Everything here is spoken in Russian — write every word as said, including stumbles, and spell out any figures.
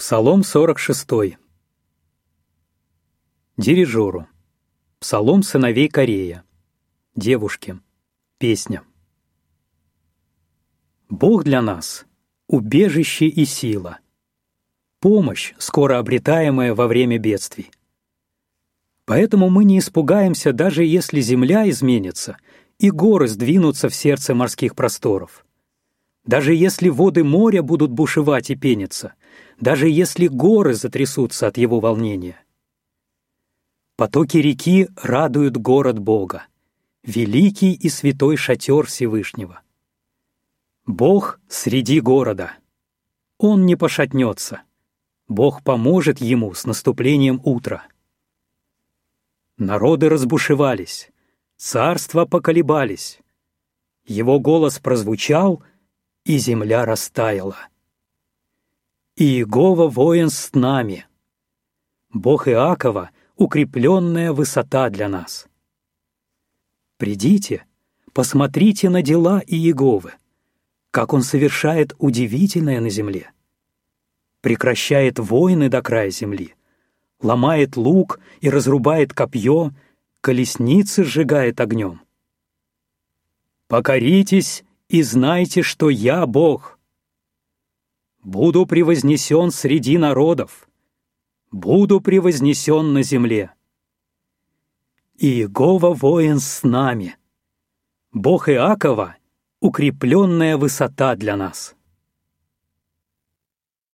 Псалом сорок шестой. Дирижеру. Псалом сыновей Корея. Девушке. Песня. Бог для нас — убежище и сила, помощь, скоро обретаемая во время бедствий. Поэтому мы не испугаемся, даже если земля изменится и горы сдвинутся в сердце морских просторов. Даже если воды моря будут бушевать и пениться, даже если горы затрясутся от его волнения. Потоки реки радуют город Бога, великий и святой шатер Всевышнего. Бог среди города. Он не пошатнется. Бог поможет ему с наступлением утра. Народы разбушевались, царства поколебались. Его голос прозвучал, и земля растаяла. Иегова воин с нами. Бог Иакова — укрепленная высота для нас. Придите, посмотрите на дела Иеговы, как он совершает удивительное на земле. Прекращает войны до края земли, ломает лук и разрубает копье, колесницы сжигает огнем. Покоритесь и знайте, что я Бог. Буду превознесен среди народов, буду превознесен на земле. Иегова воин с нами. Бог Иакова — укрепленная высота для нас.